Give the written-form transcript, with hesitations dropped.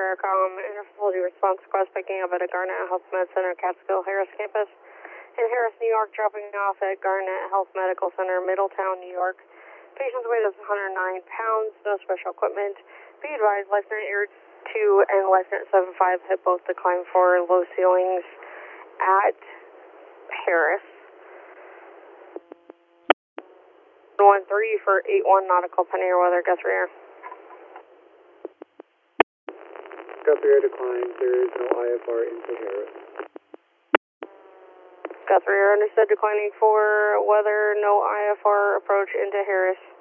Aircom Interfacility Response Request picking up at a Garnet Health Med Center, Catskill Harris campus in Harris, New York, dropping off at Garnet Health Medical Center, Middletown, New York. Patient's weight is 109 pounds, no special equipment. Be advised, Lieutenant Air 2 and Lieutenant 75 have both declined for low ceilings at Harris. 13 for 81 nautical Penny Air weather, Guthrie Air. Guthrie Air declines, there is no IFR into Harris. Guthrie Air understood, declining for weather, no IFR approach into Harris.